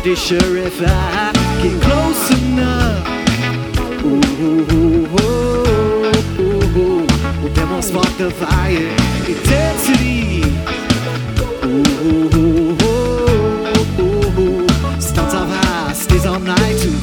pretty sure if I get close enough, well, then we'll spark the fire. Intensity. Starts off high, stays all night.